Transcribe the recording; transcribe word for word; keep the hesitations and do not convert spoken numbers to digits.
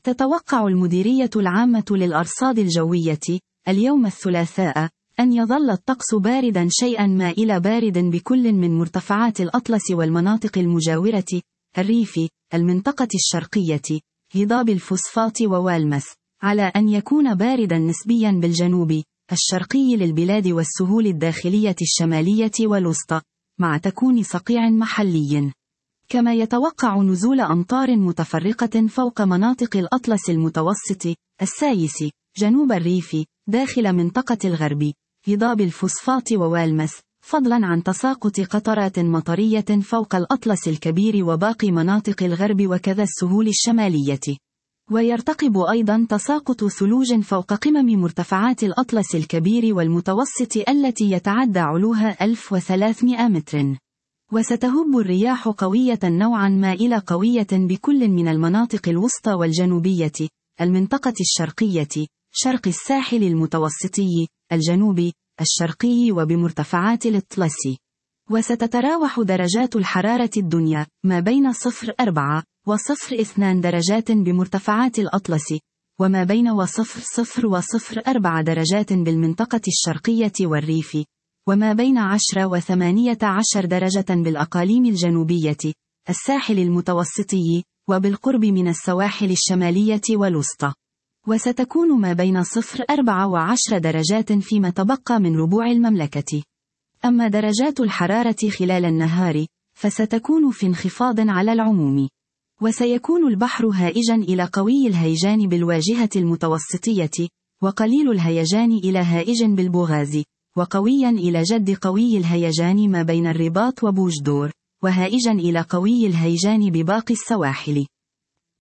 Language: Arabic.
تتوقع المديرية العامة للأرصاد الجوية اليوم الثلاثاء أن يظل الطقس باردًا شيئًا ما إلى بارد بكل من مرتفعات الأطلس والمناطق المجاورة، الريف، المنطقة الشرقية، هضاب الفوسفات ووالمث، على أن يكون باردًا نسبيًا بالجنوب الشرقي للبلاد والسهول الداخلية الشمالية والوسطى، مع تكون صقيع محلي. كما يتوقع نزول أمطار متفرقة فوق مناطق الأطلس المتوسط، السايس، جنوب الريف، داخل منطقة الغرب، هضاب الفوسفات ووالمث، فضلا عن تساقط قطرات مطرية فوق الأطلس الكبير وباقي مناطق الغرب وكذا السهول الشمالية. ويرتقب أيضا تساقط ثلوج فوق قمم مرتفعات الأطلس الكبير والمتوسط التي يتعدى علوها ألف وثلاثمائة متر. وستهب الرياح قوية نوعا ما إلى قوية بكل من المناطق الوسطى والجنوبية، المنطقة الشرقية، شرق الساحل المتوسطي، الجنوبي، الشرقي وبمرتفعات الأطلس. وستتراوح درجات الحرارة الدنيا ما بين صفر أربعة وصفر اثنان درجات بمرتفعات الأطلس، وما بين وصفر صفر وصفر أربعة درجات بالمنطقة الشرقية والريف، وما بين عشرة وثمانية عشر درجة بالأقاليم الجنوبية، الساحل المتوسطي، وبالقرب من السواحل الشمالية والوسطى. وستكون ما بين صفر أربعة وعشر درجات فيما تبقى من ربوع المملكة. أما درجات الحرارة خلال النهار، فستكون في انخفاض على العموم. وسيكون البحر هائجا إلى قوي الهيجان بالواجهة المتوسطية، وقليل الهيجان إلى هائج بالبوغاز، وقويا إلى جد قوي الهيجان ما بين الرباط وبوجدور، وهائجا إلى قوي الهيجان بباقي السواحل.